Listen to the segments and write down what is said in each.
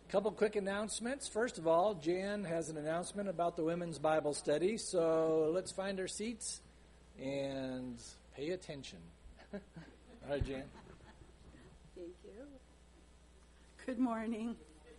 Couple quick announcements. First of all, Jan has an announcement about the women's Bible study, so let's find our seats and pay attention. All right, Jan. Thank you. Good morning.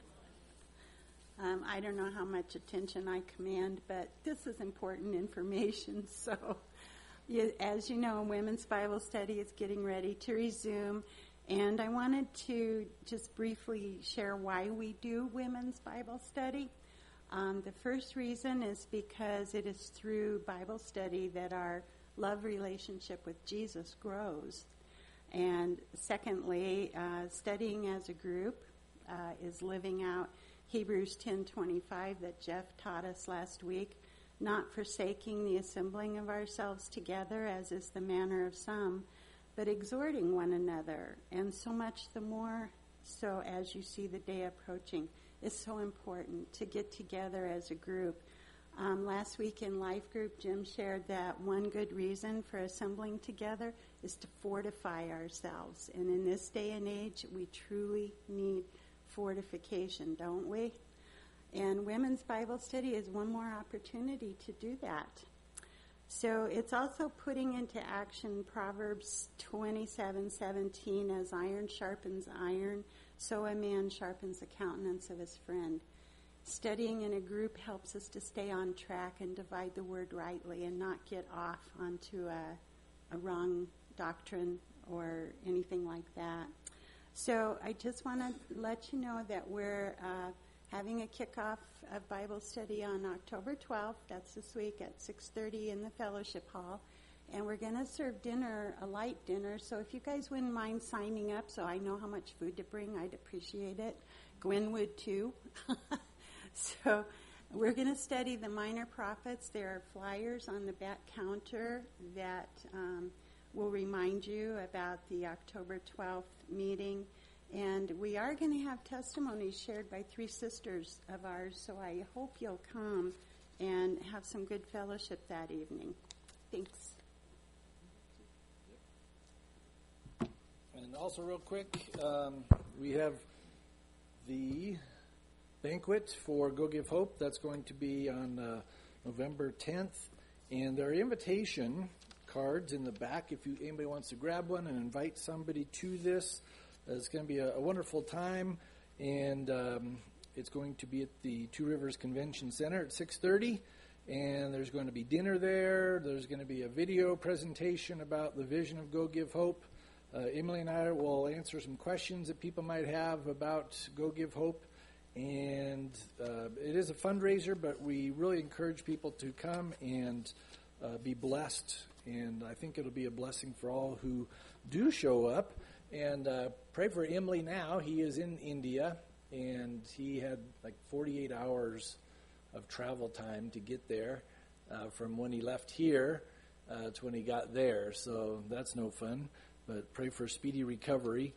I don't know how much attention I command, but this is important information. So, as you know, Women's Bible Study is getting ready to resume. And I wanted to just briefly share why we do Women's Bible Study. The first reason is because it is through Bible study that our love relationship with Jesus grows. And secondly, studying as a group is living out Hebrews 10:25 that Jeff taught us last week, not forsaking the assembling of ourselves together, as is the manner of some, but exhorting one another, and so much the more so as you see the day approaching. It's so important to get together as a group. Last week in Life Group, Jim shared that one good reason for assembling together is to fortify ourselves. And in this day and age, we truly need fortification, don't we? And Women's Bible Study is one more opportunity to do that. So it's also putting into action Proverbs 27:17, as iron sharpens iron, so a man sharpens the countenance of his friend. Studying in a group helps us to stay on track and divide the word rightly and not get off onto a wrong doctrine or anything like that. So I just want to let you know that we're having a kickoff of Bible study on October 12th. That's this week at 6:30 in the fellowship hall. And we're going to serve dinner, a light dinner. So if you guys wouldn't mind signing up so I know how much food to bring, I'd appreciate it. Gwen would too. So we're going to study the minor prophets. There are flyers on the back counter that will remind you about the October 12th meeting. And we are going to have testimonies shared by 3 sisters of ours, so I hope you'll come and have some good fellowship that evening. Thanks. And also real quick, we have the banquet for Go Give Hope. That's going to be on November 10th. And there are invitation cards in the back if anybody wants to grab one and invite somebody to this. It's going to be a wonderful time, and it's going to be at the Two Rivers Convention Center at 6:30, and there's going to be dinner there. There's going to be a video presentation about the vision of Go Give Hope. Emily and I will answer some questions that people might have about Go Give Hope, and it is a fundraiser, but we really encourage people to come and be blessed, and I think it'll be a blessing for all who do show up. And pray for Emily now. He is in India, and he had like 48 hours of travel time to get there from when he left here to when he got there. So that's no fun, but pray for a speedy recovery.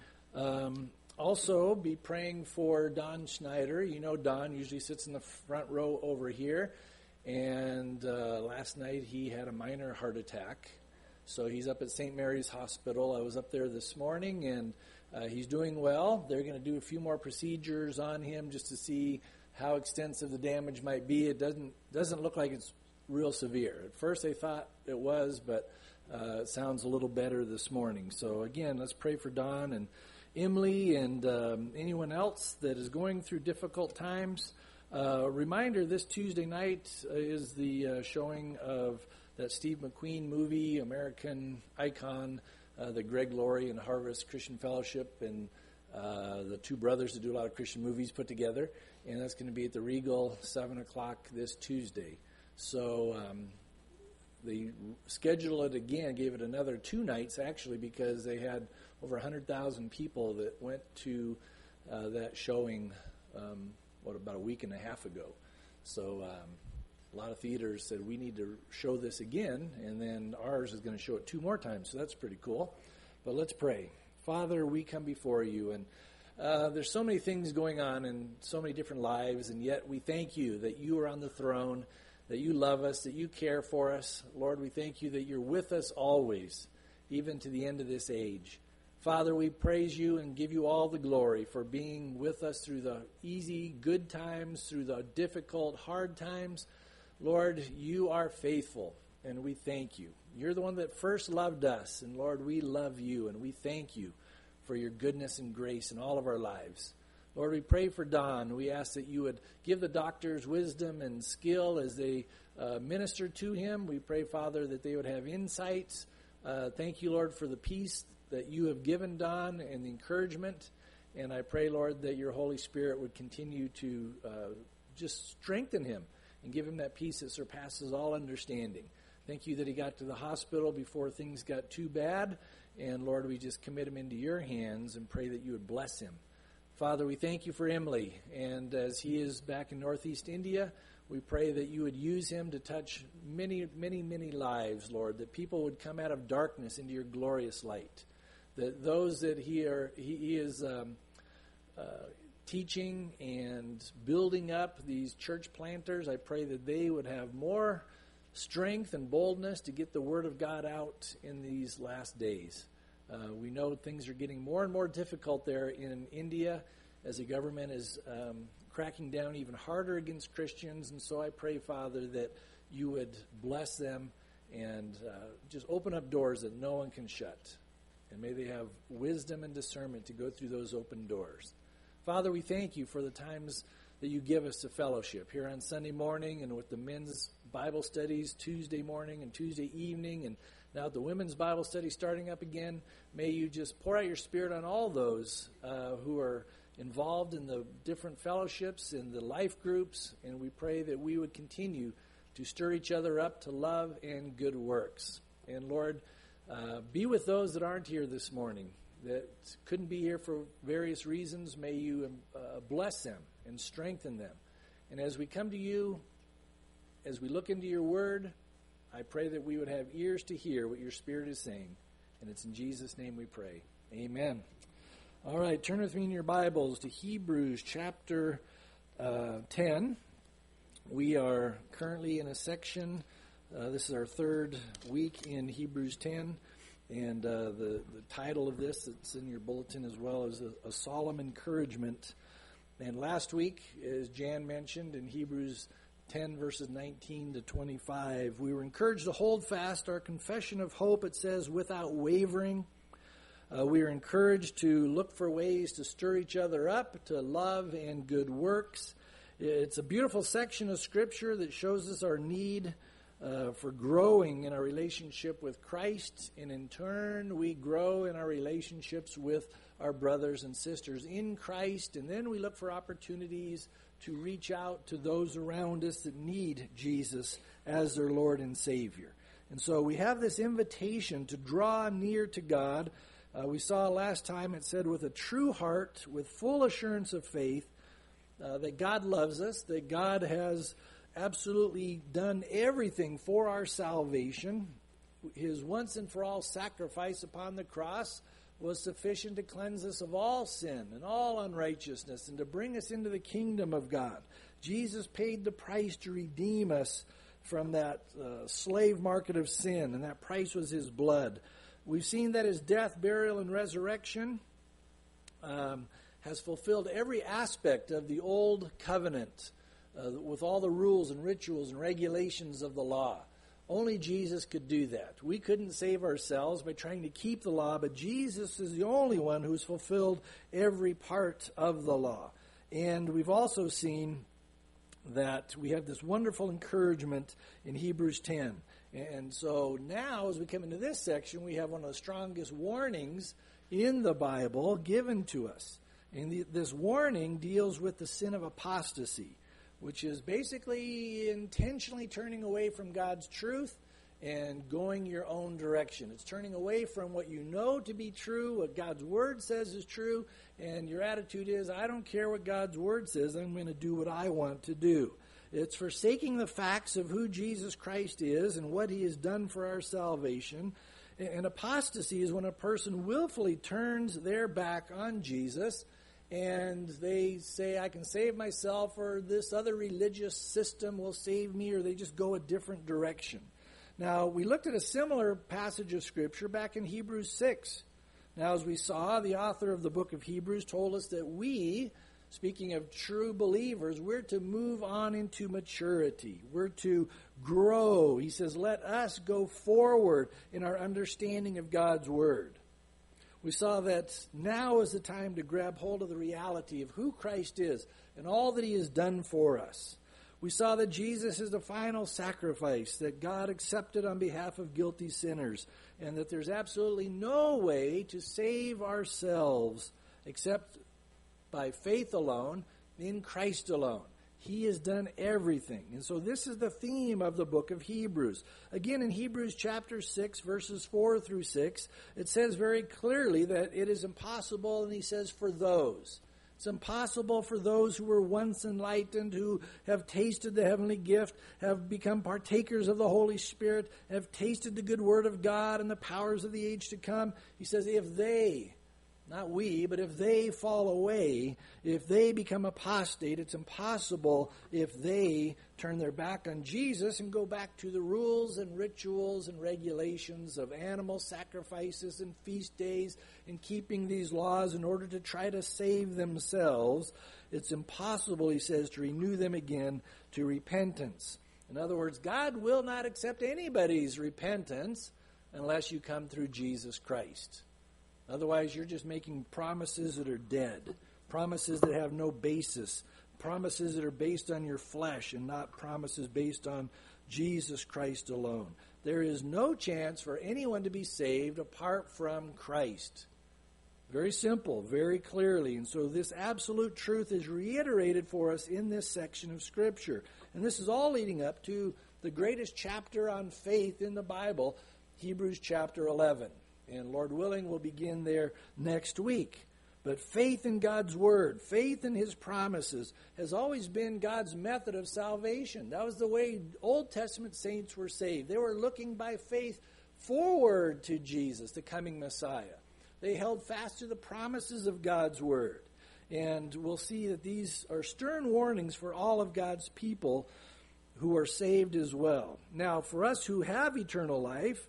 Also, be praying for Don Schneider. You know Don usually sits in the front row over here, and last night he had a minor heart attack. So he's up at St. Mary's Hospital. I was up there this morning, and he's doing well. They're going to do a few more procedures on him just to see how extensive the damage might be. It doesn't look like it's real severe. At first they thought it was, but it sounds a little better this morning. So again, let's pray for Don and Emily and anyone else that is going through difficult times. Reminder, this Tuesday night is the showing of that Steve McQueen movie, American Icon, the Greg Laurie and Harvest Christian Fellowship, and the two brothers that do a lot of Christian movies put together. And that's going to be at the Regal, 7 o'clock this Tuesday. So they scheduled it again, gave it another 2 nights, actually, because they had over 100,000 people that went to that showing, about a week and a half ago. So a lot of theaters said, we need to show this again, and then ours is going to show it 2 more times, so that's pretty cool. But let's pray. Father, we come before you, and there's so many things going on in so many different lives, and yet we thank you that you are on the throne, that you love us, that you care for us. Lord, we thank you that you're with us always, even to the end of this age. Father, we praise you and give you all the glory for being with us through the easy, good times, through the difficult, hard times. Lord, you are faithful, and we thank you. You're the one that first loved us, and Lord, we love you, and we thank you for your goodness and grace in all of our lives. Lord, we pray for Don. We ask that you would give the doctors wisdom and skill as they minister to him. We pray, Father, that they would have insights. Thank you, Lord, for the peace that you have given Don and the encouragement. And I pray, Lord, that your Holy Spirit would continue to just strengthen him and give him that peace that surpasses all understanding. Thank you that he got to the hospital before things got too bad. And, Lord, we just commit him into your hands and pray that you would bless him. Father, we thank you for Emily. And as he is back in Northeast India, we pray that you would use him to touch many, many, many lives, Lord, that people would come out of darkness into your glorious light. That those that he is teaching and building up, these church planters, I pray that they would have more strength and boldness to get the word of God out in these last days. We know things are getting more and more difficult there in India as the government is cracking down even harder against Christians. And so I pray, Father, that you would bless them and just open up doors that no one can shut. And may they have wisdom and discernment to go through those open doors. Father, we thank you for the times that you give us to fellowship here on Sunday morning and with the men's Bible studies Tuesday morning and Tuesday evening, and now the women's Bible study starting up again. May you just pour out your Spirit on all those who are involved in the different fellowships and the life groups, and we pray that we would continue to stir each other up to love and good works. And Lord, be with those that aren't here this morning, that couldn't be here for various reasons. May you bless them and strengthen them. And as we come to you, as we look into your word, I pray that we would have ears to hear what your Spirit is saying. And it's in Jesus' name we pray. Amen. All right, turn with me in your Bibles to Hebrews chapter 10. We are currently in a section. This is our third week in Hebrews 10. And the title of this, it's in your bulletin as well, is a solemn encouragement. And last week, as Jan mentioned, in Hebrews 10, verses 19 to 25, we were encouraged to hold fast our confession of hope, it says, without wavering. We are encouraged to look for ways to stir each other up to love and good works. It's a beautiful section of Scripture that shows us our need for growing in our relationship with Christ, and in turn we grow in our relationships with our brothers and sisters in Christ, and then we look for opportunities to reach out to those around us that need Jesus as their Lord and Savior. And so we have this invitation to draw near to God. We saw last time it said, with a true heart, with full assurance of faith, that God loves us, that God has absolutely done everything for our salvation. His once and for all sacrifice upon the cross was sufficient to cleanse us of all sin and all unrighteousness and to bring us into the kingdom of God. Jesus paid the price to redeem us from that slave market of sin, and that price was his blood. We've seen that his death, burial, and resurrection has fulfilled every aspect of the old covenant with all the rules and rituals and regulations of the law. Only Jesus could do that. We couldn't save ourselves by trying to keep the law, but Jesus is the only one who's fulfilled every part of the law. And we've also seen that we have this wonderful encouragement in Hebrews 10. And so now, as we come into this section, we have one of the strongest warnings in the Bible given to us. And this warning deals with the sin of apostasy, which is basically intentionally turning away from God's truth and going your own direction. It's turning away from what you know to be true, what God's Word says is true, and your attitude is, I don't care what God's Word says, I'm going to do what I want to do. It's forsaking the facts of who Jesus Christ is and what he has done for our salvation. And apostasy is when a person willfully turns their back on Jesus and they say, I can save myself, or this other religious system will save me, or they just go a different direction. Now, we looked at a similar passage of Scripture back in Hebrews 6, Now, as we saw, the author of the book of Hebrews told us that we, speaking of true believers, we're to move on into maturity. We're to grow. He says, let us go forward in our understanding of God's Word. We saw that now is the time to grab hold of the reality of who Christ is and all that He has done for us. We saw that Jesus is the final sacrifice that God accepted on behalf of guilty sinners, and that there's absolutely no way to save ourselves except by faith alone, in Christ alone. He has done everything. And so this is the theme of the book of Hebrews. Again, in Hebrews chapter 6, verses 4 through 6, it says very clearly that it is impossible, and he says, for those. It's impossible for those who were once enlightened, who have tasted the heavenly gift, have become partakers of the Holy Spirit, have tasted the good word of God and the powers of the age to come. He says, if they, not we, but if they fall away, if they become apostate, it's impossible if they turn their back on Jesus and go back to the rules and rituals and regulations of animal sacrifices and feast days and keeping these laws in order to try to save themselves. It's impossible, he says, to renew them again to repentance. In other words, God will not accept anybody's repentance unless you come through Jesus Christ. Otherwise, you're just making promises that are dead, promises that have no basis, promises that are based on your flesh and not promises based on Jesus Christ alone. There is no chance for anyone to be saved apart from Christ. Very simple, very clearly. And so this absolute truth is reiterated for us in this section of Scripture. And this is all leading up to the greatest chapter on faith in the Bible, Hebrews chapter 11. And Lord willing, we'll begin there next week. But faith in God's Word, faith in His promises, has always been God's method of salvation. That was the way Old Testament saints were saved. They were looking by faith forward to Jesus, the coming Messiah. They held fast to the promises of God's Word. And we'll see that these are stern warnings for all of God's people who are saved as well. Now, for us who have eternal life,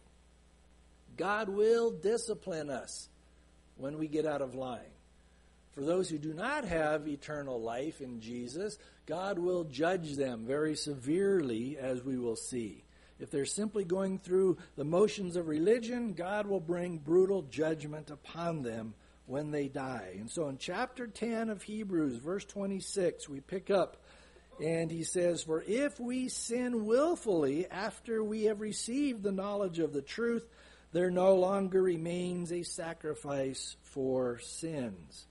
God will discipline us when we get out of line. For those who do not have eternal life in Jesus, God will judge them very severely, as we will see. If they're simply going through the motions of religion, God will bring brutal judgment upon them when they die. And so in chapter 10 of Hebrews, verse 26, we pick up, and he says, for if we sin willfully after we have received the knowledge of the truth, there no longer remains a sacrifice for sins.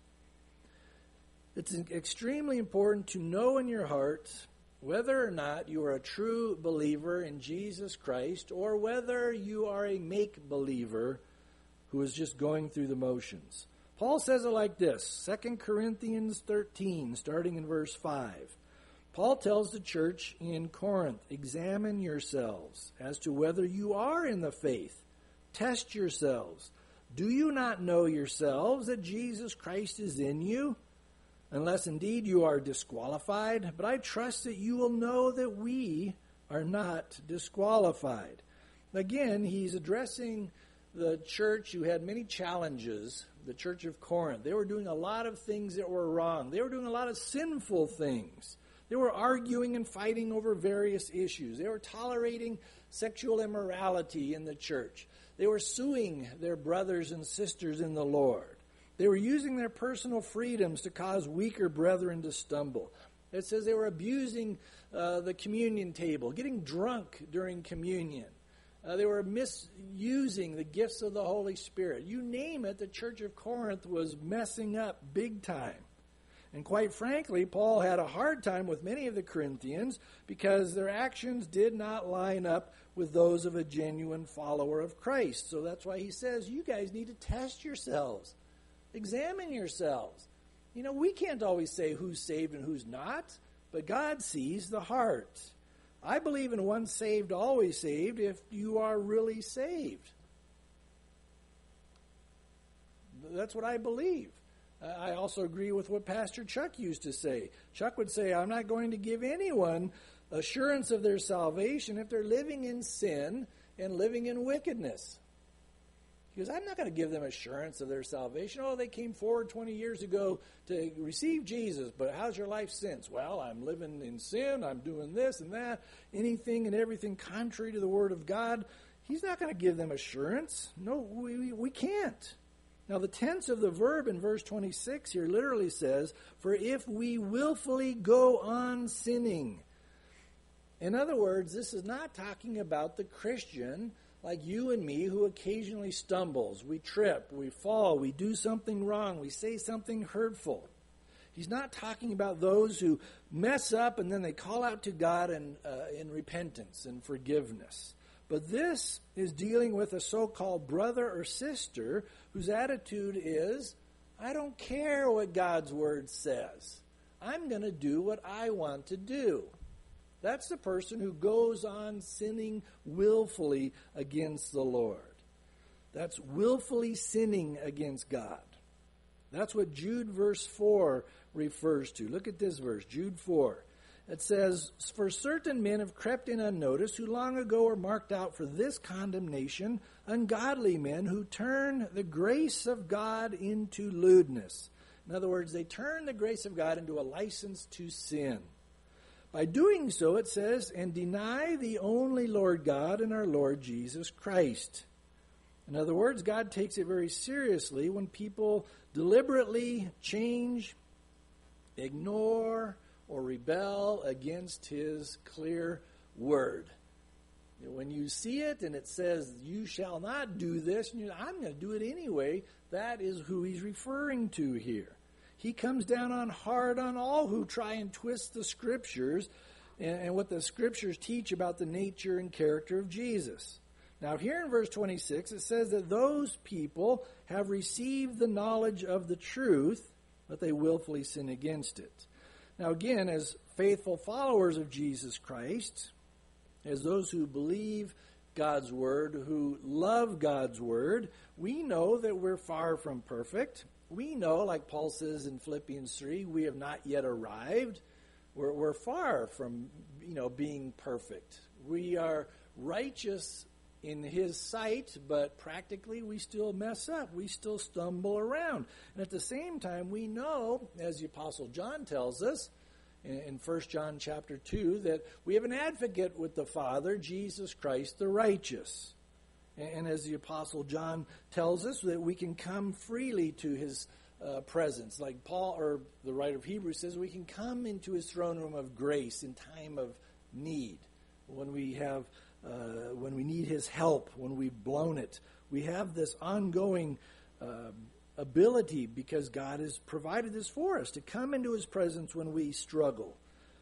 It's extremely important to know in your heart whether or not you are a true believer in Jesus Christ or whether you are a make-believer who is just going through the motions. Paul says it like this, 2 Corinthians 13, starting in verse 5. Paul tells the church in Corinth, examine yourselves as to whether you are in the faith. Test yourselves. Do you not know yourselves that Jesus Christ is in you? Unless indeed you are disqualified, but I trust that you will know that we are not disqualified. Again, he's addressing the church who had many challenges, the church of Corinth. They were doing a lot of things that were wrong. They were doing a lot of sinful things. They were arguing and fighting over various issues. They were tolerating sexual immorality in the church. They were suing their brothers and sisters in the Lord. They were using their personal freedoms to cause weaker brethren to stumble. It says they were abusing the communion table, getting drunk during communion. They were misusing the gifts of the Holy Spirit. You name it, the church of Corinth was messing up big time. And quite frankly, Paul had a hard time with many of the Corinthians because their actions did not line up with those of a genuine follower of Christ. So that's why he says, you guys need to test yourselves. Examine yourselves. You know, we can't always say who's saved and who's not, but God sees the heart. I believe in once saved, always saved if you are really saved. That's what I believe. I also agree with what Pastor Chuck used to say. Chuck would say, I'm not going to give anyone assurance of their salvation if they're living in sin and living in wickedness. He goes, I'm not going to give them assurance of their salvation. Oh, they came forward 20 years ago to receive Jesus, but how's your life since? Well, I'm living in sin. I'm doing this and that, anything and everything contrary to the Word of God. He's not going to give them assurance. No, we can't. Now, the tense of the verb in verse 26 here literally says, for if we willfully go on sinning. In other words, this is not talking about the Christian like you and me who occasionally stumbles. We trip, we fall, we do something wrong, we say something hurtful. He's not talking about those who mess up and then they call out to God in repentance and forgiveness. But this is dealing with a so-called brother or sister whose attitude is, I don't care what God's Word says. I'm going to do what I want to do. That's the person who goes on sinning willfully against the Lord. That's willfully sinning against God. That's what Jude verse 4 refers to. Look at this verse, Jude 4. It says, for certain men have crept in unnoticed, who long ago were marked out for this condemnation, ungodly men who turn the grace of God into lewdness. In other words, they turn the grace of God into a license to sin. By doing so, it says, and deny the only Lord God and our Lord Jesus Christ. In other words, God takes it very seriously when people deliberately change, ignore, or rebel against His clear word. When you see it and it says, you shall not do this, and you're, I'm going to do it anyway, that is who He's referring to here. He comes down hard on all who try and twist the Scriptures and what the Scriptures teach about the nature and character of Jesus. Now here in verse 26 it says that those people have received the knowledge of the truth, but they willfully sin against it. Now again, as faithful followers of Jesus Christ, as those who believe God's Word, who love God's Word, we know that we're far from perfect. We know, like Paul says in Philippians 3, we have not yet arrived. We're far from, being perfect. We are righteous in His sight, but practically we still mess up. We still stumble around. And at the same time, we know, as the Apostle John tells us in 1 John chapter 2, that we have an advocate with the Father, Jesus Christ the righteous. And as the Apostle John tells us, that we can come freely to His presence. Like Paul, or the writer of Hebrews says, we can come into His throne room of grace in time of need. When we need His help, when we've blown it. We have this ongoing ability, because God has provided this for us, to come into His presence when we struggle.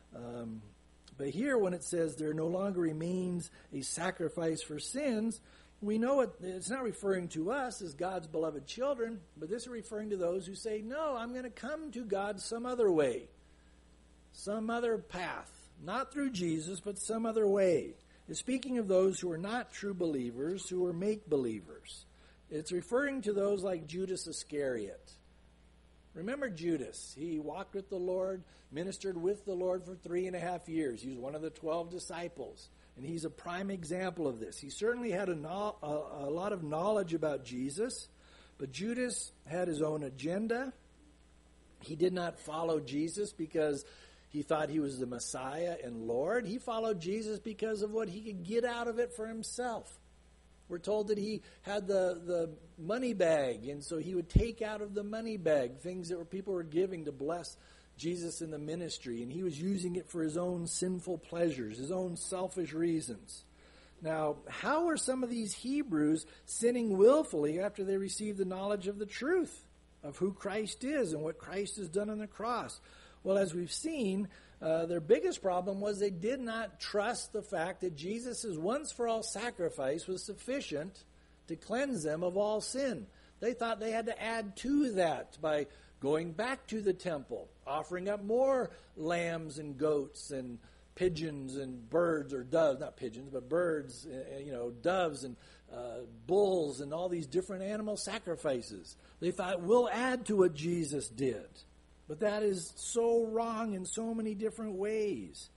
But here, when it says there no longer remains a sacrifice for sins, we know it's not referring to us as God's beloved children, but this is referring to those who say, no, I'm going to come to God some other way, some other path, not through Jesus, but some other way. It's speaking of those who are not true believers, who are make-believers. It's referring to those like Judas Iscariot. Remember Judas. He walked with the Lord, ministered with the Lord for 3.5 years. He was one of the 12 disciples. And he's a prime example of this. He certainly had a lot of knowledge about Jesus, but Judas had his own agenda. He did not follow Jesus because he thought he was the Messiah and Lord. He followed Jesus because of what he could get out of it for himself. We're told that he had the money bag, and so he would take out of the money bag things that people were giving to bless Jesus in the ministry, and he was using it for his own sinful pleasures, his own selfish reasons. Now, how are some of these Hebrews sinning willfully after they received the knowledge of the truth of who Christ is and what Christ has done on the cross? Well, as we've seen, their biggest problem was they did not trust the fact that Jesus' once-for-all sacrifice was sufficient to cleanse them of all sin. They thought they had to add to that by going back to the temple, offering up more lambs and goats and pigeons and birds, or doves, not pigeons, but birds, doves and bulls and all these different animal sacrifices. They thought, we'll add to what Jesus did. But that is so wrong in so many different ways.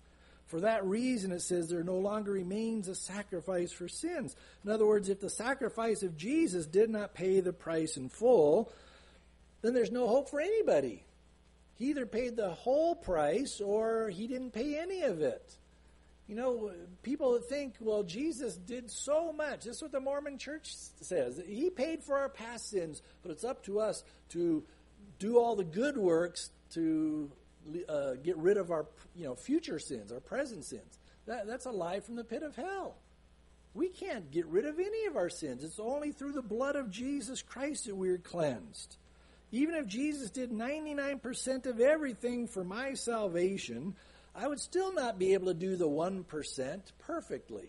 For that reason, it says, there no longer remains a sacrifice for sins. In other words, if the sacrifice of Jesus did not pay the price in full, then there's no hope for anybody. He either paid the whole price or he didn't pay any of it. You know, people think, well, Jesus did so much. This is what the Mormon Church says. He paid for our past sins, but it's up to us to do all the good works to get rid of our future sins, our present sins. That's a lie from the pit of hell. We can't get rid of any of our sins. It's only through the blood of Jesus Christ that we're cleansed. Even if Jesus did 99% of everything for my salvation, I would still not be able to do the 1% perfectly.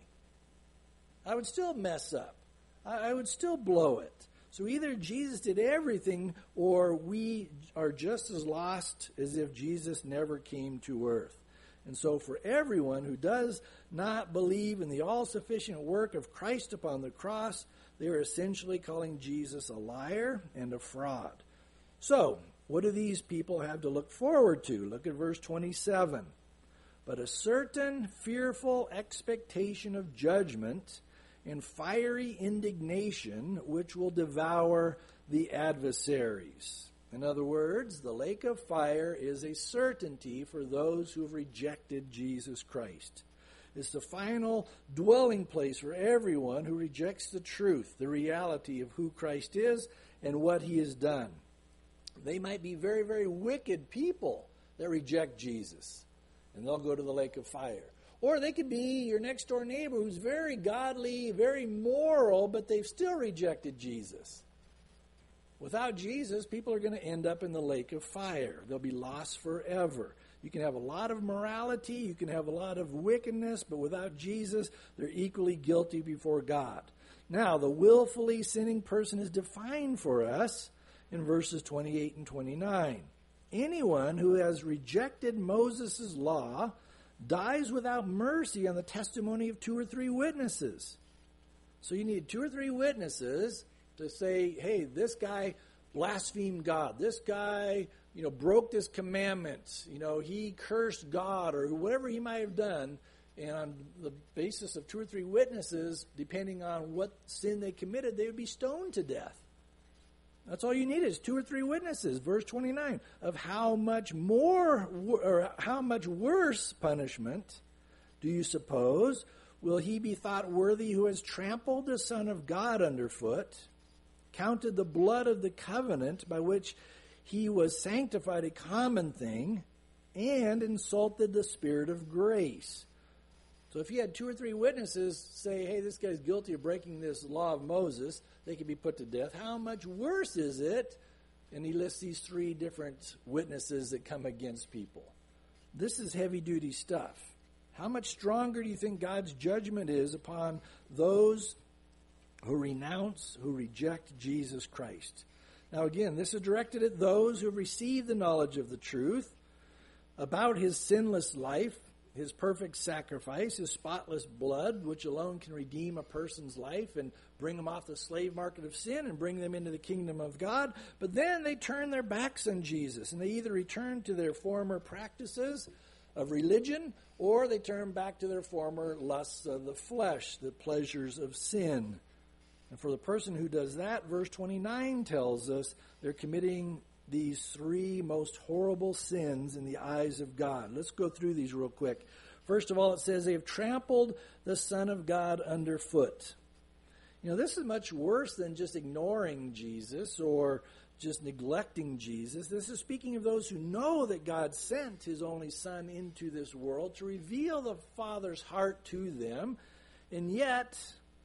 I would still mess up. I would still blow it. So either Jesus did everything or we are just as lost as if Jesus never came to earth. And so for everyone who does not believe in the all-sufficient work of Christ upon the cross, they are essentially calling Jesus a liar and a fraud. So, what do these people have to look forward to? Look at verse 27. But a certain fearful expectation of judgment and fiery indignation which will devour the adversaries. In other words, the lake of fire is a certainty for those who have rejected Jesus Christ. It's the final dwelling place for everyone who rejects the truth, the reality of who Christ is and what he has done. They might be very, very wicked people that reject Jesus, and they'll go to the lake of fire. Or they could be your next door neighbor who's very godly, very moral, but they've still rejected Jesus. Without Jesus, people are going to end up in the lake of fire. They'll be lost forever. You can have a lot of morality, you can have a lot of wickedness, but without Jesus, they're equally guilty before God. Now, the willfully sinning person is defined for us in verses 28 and 29. Anyone who has rejected Moses' law dies without mercy on the testimony of 2 or 3 witnesses. So you need 2 or 3 witnesses to say, hey, this guy blasphemed God. This guy, broke this commandment. He cursed God or whatever he might have done. And on the basis of 2 or 3 witnesses, depending on what sin they committed, they would be stoned to death. That's all you need is 2 or 3 witnesses. Verse 29, of how much more or how much worse punishment do you suppose will he be thought worthy who has trampled the Son of God underfoot, counted the blood of the covenant by which he was sanctified a common thing, and insulted the Spirit of grace? So if you had 2 or 3 witnesses say, hey, this guy's guilty of breaking this law of Moses, they could be put to death. How much worse is it? And he lists these 3 different witnesses that come against people. This is heavy-duty stuff. How much stronger do you think God's judgment is upon those who renounce, who reject Jesus Christ? Now again, this is directed at those who have received the knowledge of the truth about his sinless life, his perfect sacrifice, his spotless blood, which alone can redeem a person's life and bring them off the slave market of sin and bring them into the kingdom of God. But then they turn their backs on Jesus, and they either return to their former practices of religion, or they turn back to their former lusts of the flesh, the pleasures of sin. And for the person who does that, verse 29 tells us they're committing these 3 most horrible sins in the eyes of God. Let's go through these real quick. First of all, it says they have trampled the Son of God underfoot. This is much worse than just ignoring Jesus or just neglecting Jesus. This is speaking of those who know that God sent his only Son into this world to reveal the Father's heart to them, and yet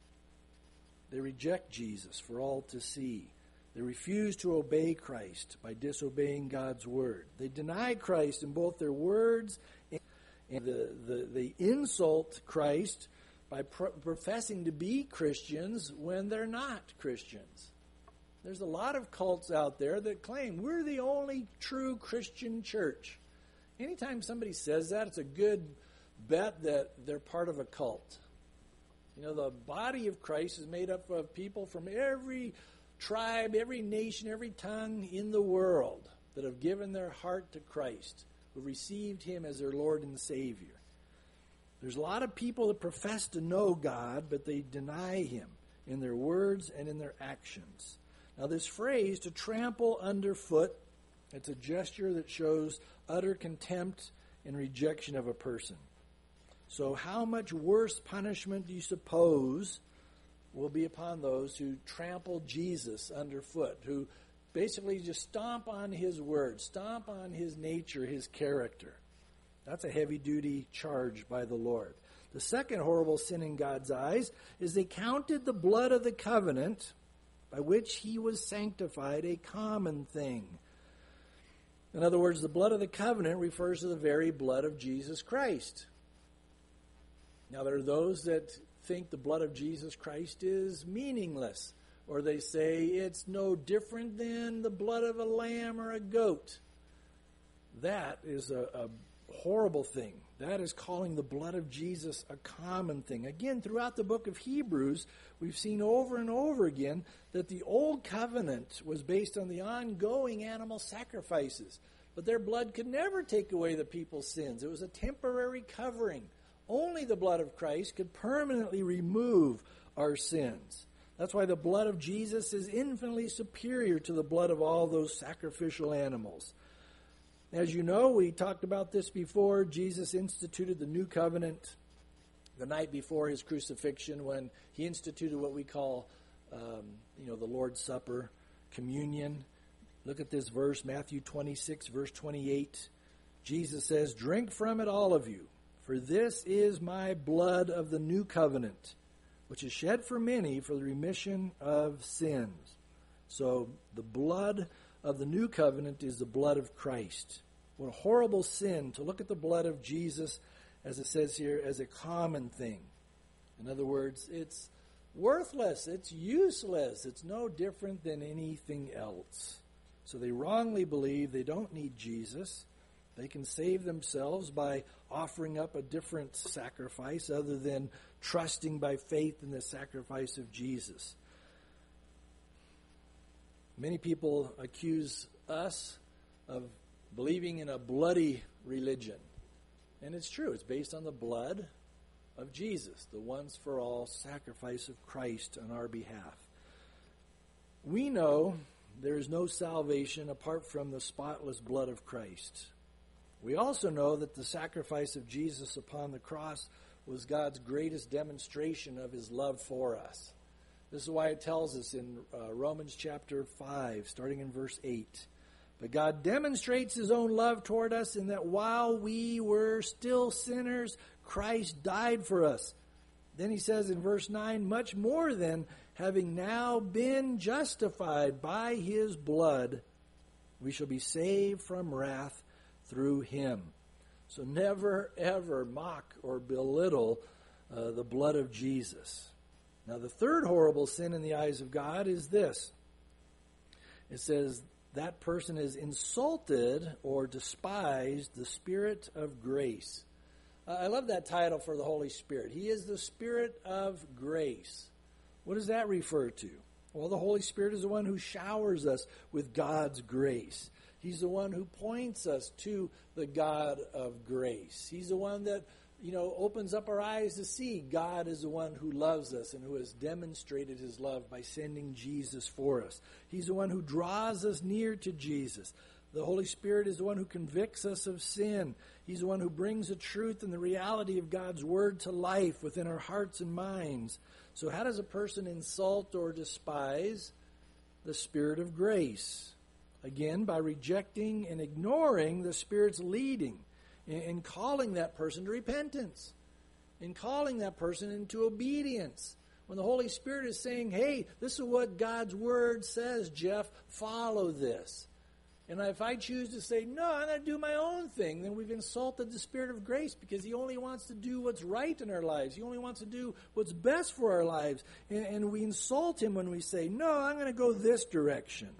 they reject Jesus for all to see. They refuse to obey Christ by disobeying God's word. They deny Christ in both their words and they insult Christ by professing to be Christians when they're not Christians. There's a lot of cults out there that claim we're the only true Christian church. Anytime somebody says that, it's a good bet that they're part of a cult. The body of Christ is made up of people from every tribe, every nation, every tongue in the world that have given their heart to Christ, who received him as their Lord and Savior. There's a lot of people that profess to know God, but they deny him in their words and in their actions. Now, this phrase, to trample underfoot, it's a gesture that shows utter contempt and rejection of a person. So how much worse punishment do you suppose will be upon those who trample Jesus underfoot, who basically just stomp on his word, stomp on his nature, his character? That's a heavy-duty charge by the Lord. The second horrible sin in God's eyes is they counted the blood of the covenant by which he was sanctified a common thing. In other words, the blood of the covenant refers to the very blood of Jesus Christ. Now, there are those that think the blood of Jesus Christ is meaningless, or they say it's no different than the blood of a lamb or a goat. That is a horrible thing. That is calling the blood of Jesus a common thing. Again, throughout the book of Hebrews, we've seen over and over again that the old covenant was based on the ongoing animal sacrifices. But their blood could never take away the people's sins. It was a temporary covering. Only the blood of Christ could permanently remove our sins. That's why the blood of Jesus is infinitely superior to the blood of all those sacrificial animals. As you know, we talked about this before. Jesus instituted the new covenant the night before his crucifixion when he instituted what we call, the Lord's Supper, communion. Look at this verse, Matthew 26, verse 28. Jesus says, "Drink from it, all of you, for this is my blood of the new covenant, which is shed for many for the remission of sins." So the blood of the new covenant is the blood of Christ. What a horrible sin to look at the blood of Jesus, as it says here, as a common thing. In other words, it's worthless, it's useless, it's no different than anything else. So they wrongly believe they don't need Jesus. They can save themselves by offering up a different sacrifice other than trusting by faith in the sacrifice of Jesus. Many people accuse us of believing in a bloody religion. And it's true. It's based on the blood of Jesus, the once-for-all sacrifice of Christ on our behalf. We know there is no salvation apart from the spotless blood of Christ. We also know that the sacrifice of Jesus upon the cross was God's greatest demonstration of his love for us. This is why it tells us in Romans chapter 5, starting in verse 8, "But God demonstrates his own love toward us in that while we were still sinners, Christ died for us." Then he says in verse 9, "Much more than, having now been justified by his blood, we shall be saved from wrath through him." So never, ever mock or belittle the blood of Jesus. Now, the third horrible sin in the eyes of God is this. It says that person has insulted or despised the Spirit of grace. I love that title for the Holy Spirit. He is the Spirit of grace. What does that refer to? Well, the Holy Spirit is the one who showers us with God's grace. He's the one who points us to the God of grace. He's the one that, opens up our eyes to see God is the one who loves us and who has demonstrated his love by sending Jesus for us. He's the one who draws us near to Jesus. The Holy Spirit is the one who convicts us of sin. He's the one who brings the truth and the reality of God's word to life within our hearts and minds. So how does a person insult or despise the Spirit of grace? Again, by rejecting and ignoring the Spirit's leading and calling that person to repentance, and calling that person into obedience. When the Holy Spirit is saying, "Hey, this is what God's word says, Jeff, follow this." And if I choose to say, "No, I'm going to do my own thing," then we've insulted the Spirit of grace, because he only wants to do what's right in our lives. He only wants to do what's best for our lives. And we insult him when we say, "No, I'm going to go this direction."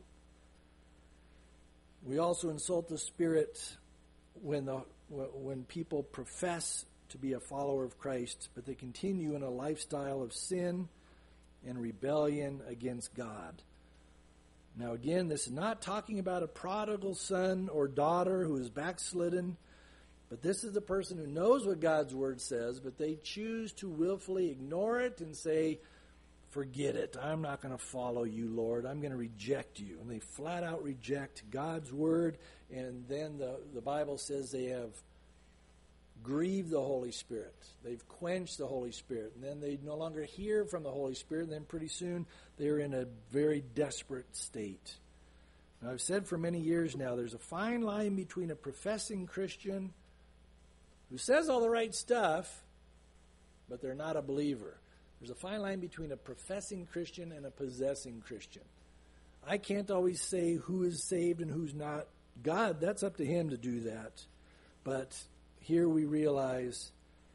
We also insult the Spirit when people profess to be a follower of Christ, but they continue in a lifestyle of sin and rebellion against God. Now again, this is not talking about a prodigal son or daughter who is backslidden. But this is the person who knows what God's word says, but they choose to willfully ignore it and say, forget it. I'm not going to follow you, Lord. I'm going to reject you. And they flat out reject God's word. And then the Bible says they have grieved the Holy Spirit. They've quenched the Holy Spirit. And then they no longer hear from the Holy Spirit. And then pretty soon they're in a very desperate state. Now, I've said for many years now, there's a fine line between a professing Christian who says all the right stuff, but they're not a believer. There's a fine line between a professing Christian and a possessing Christian. I can't always say who is saved and who's not. God, that's up to him to do that. But here we realize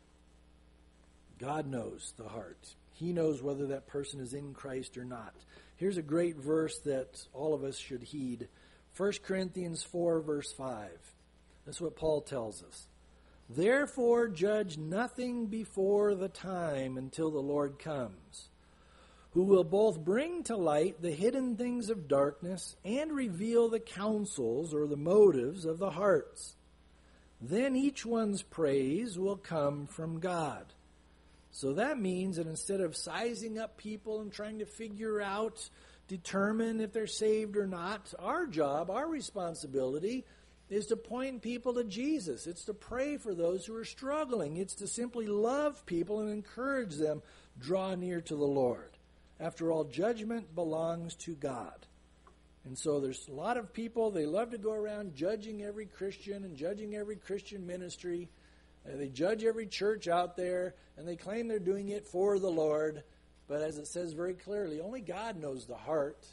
God knows the heart. He knows whether that person is in Christ or not. Here's a great verse that all of us should heed. 1 Corinthians 4, verse 5. That's what Paul tells us. Therefore judge nothing before the time until the Lord comes, who will both bring to light the hidden things of darkness and reveal the counsels or the motives of the hearts. Then each one's praise will come from God. So that means that instead of sizing up people and trying to figure out, determine if they're saved or not, our job, our responsibility is to point people to Jesus. It's to pray for those who are struggling. It's to simply love people and encourage them, draw near to the Lord. After all, judgment belongs to God. And so there's a lot of people, they love to go around judging every Christian and judging every Christian ministry. They judge every church out there, and they claim they're doing it for the Lord. But as it says very clearly, only God knows the heart.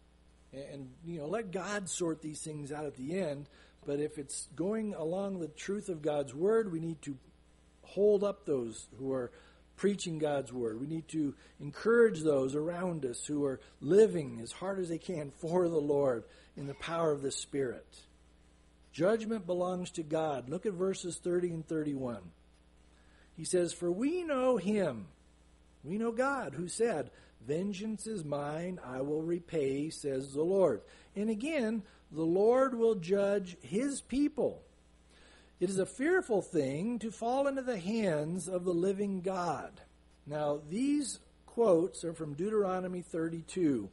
And let God sort these things out at the end. But if it's going along the truth of God's word, we need to hold up those who are preaching God's word. We need to encourage those around us who are living as hard as they can for the Lord in the power of the Spirit. Judgment belongs to God. Look at verses 30 and 31. He says, for we know him, we know God, who said, vengeance is mine, I will repay, says the Lord. And again, the Lord will judge his people. It is a fearful thing to fall into the hands of the living God. Now, these quotes are from Deuteronomy 32.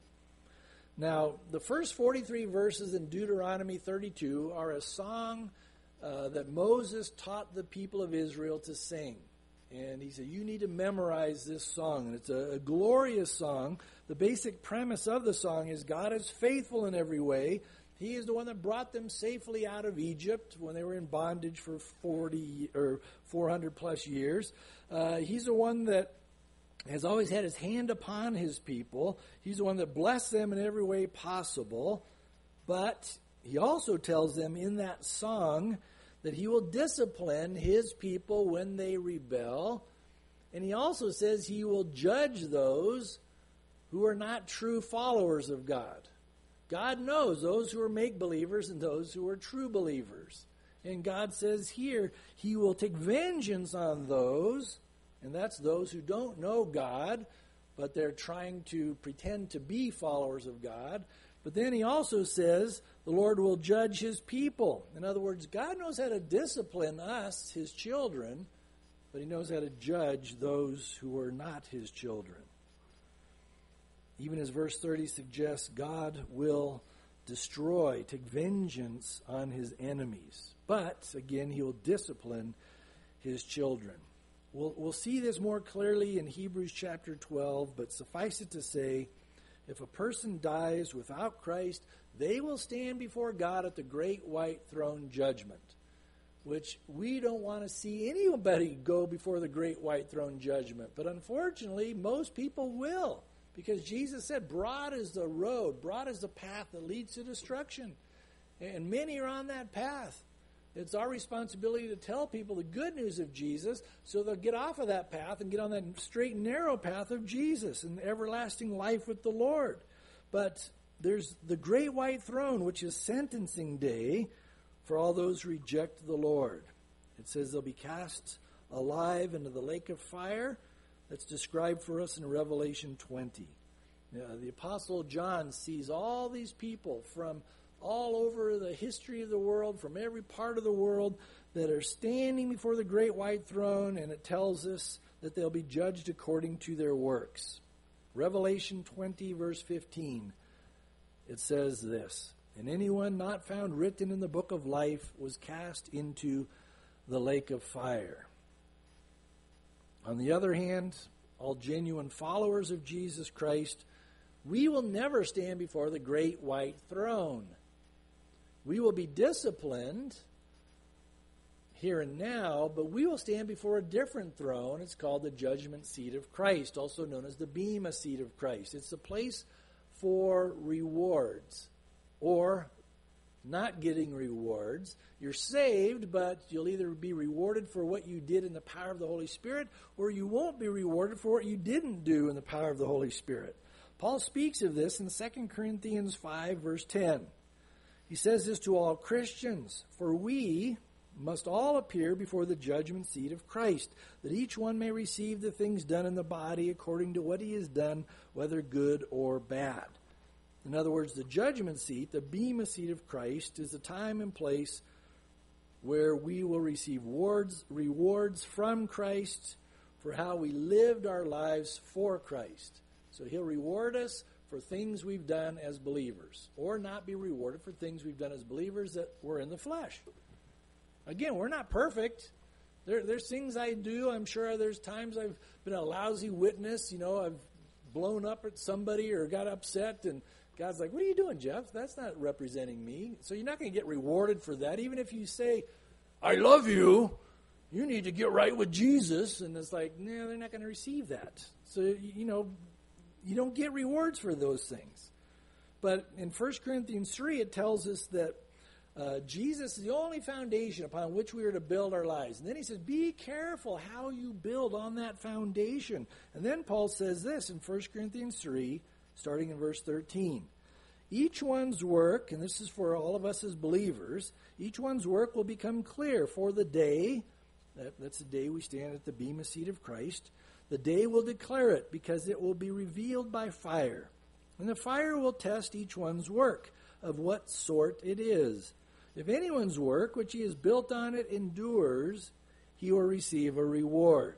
Now, the first 43 verses in Deuteronomy 32 are a song that Moses taught the people of Israel to sing. And he said, you need to memorize this song. And it's a glorious song. The basic premise of the song is God is faithful in every way. He is the one that brought them safely out of Egypt when they were in bondage for 40 or 400 plus years. He's the one that has always had his hand upon his people. He's the one that blessed them in every way possible. But he also tells them in that song that he will discipline his people when they rebel. And he also says he will judge those who are not true followers of God. God knows those who are make-believers and those who are true believers. And God says here, he will take vengeance on those, and that's those who don't know God, but they're trying to pretend to be followers of God. But then he also says the Lord will judge his people. In other words, God knows how to discipline us, his children, but he knows how to judge those who are not his children. Even as verse 30 suggests, God will destroy, take vengeance on his enemies. But, again, he will discipline his children. We'll see this more clearly in Hebrews chapter 12, but suffice it to say, if a person dies without Christ, they will stand before God at the great white throne judgment, which we don't want to see anybody go before the great white throne judgment. But unfortunately, most people will. Because Jesus said, broad is the road, broad is the path that leads to destruction. And many are on that path. It's our responsibility to tell people the good news of Jesus so they'll get off of that path and get on that straight and narrow path of Jesus and everlasting life with the Lord. But there's the great white throne, which is sentencing day for all those who reject the Lord. It says they'll be cast alive into the lake of fire. That's described for us in Revelation 20. The Apostle John sees all these people from all over the history of the world, from every part of the world, that are standing before the great white throne, and it tells us that they'll be judged according to their works. Revelation 20, verse 15, it says this, "And anyone not found written in the book of life was cast into the lake of fire." On the other hand, all genuine followers of Jesus Christ, we will never stand before the great white throne. We will be disciplined here and now, but we will stand before a different throne. It's called the judgment seat of Christ, also known as the Bema seat of Christ. It's a place for rewards, or not getting rewards. You're saved, but you'll either be rewarded for what you did in the power of the Holy Spirit, or you won't be rewarded for what you didn't do in the power of the Holy Spirit. Paul speaks of this in 2 Corinthians 5, verse 10. He says this to all Christians, "For we must all appear before the judgment seat of Christ, that each one may receive the things done in the body according to what he has done, whether good or bad." In other words, the judgment seat, the Bema seat of Christ, is a time and place where we will receive rewards from Christ for how we lived our lives for Christ. So he'll reward us for things we've done as believers, or not be rewarded for things we've done as believers that were in the flesh. Again, we're not perfect. There's things I do. I'm sure there's times I've been a lousy witness. I've blown up at somebody or got upset, and God's like, "What are you doing, Jeff? That's not representing me." So you're not going to get rewarded for that. Even if you say, "I love you, you need to get right with Jesus." And it's like, no, they're not going to receive that. So, you don't get rewards for those things. But in 1 Corinthians 3, it tells us that Jesus is the only foundation upon which we are to build our lives. And then he says, be careful how you build on that foundation. And then Paul says this in 1 Corinthians 3, starting in verse 13. Each one's work, and this is for all of us as believers, each one's work will become clear for the day, that's the day we stand at the Bema seat of Christ, the day will declare it, because it will be revealed by fire. And the fire will test each one's work, of what sort it is. If anyone's work, which he has built on it, endures, he will receive a reward.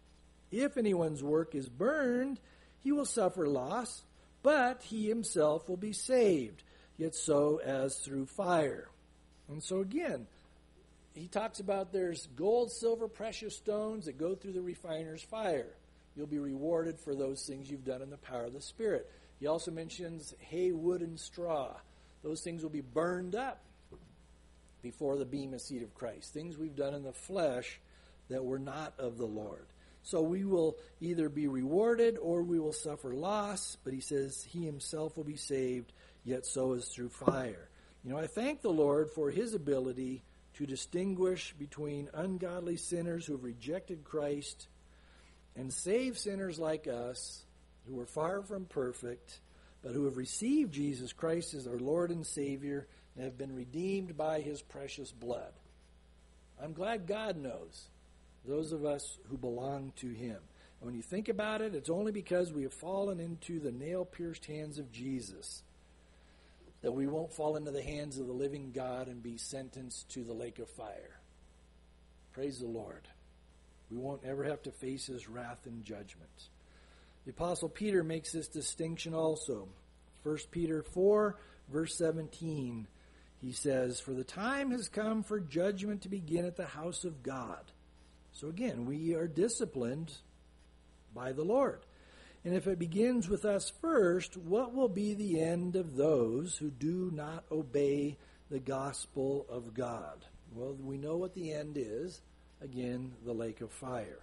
If anyone's work is burned, he will suffer loss, but he himself will be saved, yet so as through fire. And so again, he talks about there's gold, silver, precious stones that go through the refiner's fire. You'll be rewarded for those things you've done in the power of the Spirit. He also mentions hay, wood, and straw. Those things will be burned up before the Bema seat of Christ. Things we've done in the flesh that were not of the Lord. So we will either be rewarded or we will suffer loss. But he says he himself will be saved, yet so is through fire. I thank the Lord for his ability to distinguish between ungodly sinners who have rejected Christ and save sinners like us who are far from perfect, but who have received Jesus Christ as their Lord and Savior and have been redeemed by his precious blood. I'm glad God knows those of us who belong to him. And when you think about it, it's only because we have fallen into the nail-pierced hands of Jesus that we won't fall into the hands of the living God and be sentenced to the lake of fire. Praise the Lord. We won't ever have to face his wrath and judgment. The Apostle Peter makes this distinction also. 1 Peter 4, verse 17, he says, "For the time has come for judgment to begin at the house of God." So again, we are disciplined by the Lord. And if it begins with us first, what will be the end of those who do not obey the gospel of God? Well, we know what the end is. Again, the lake of fire.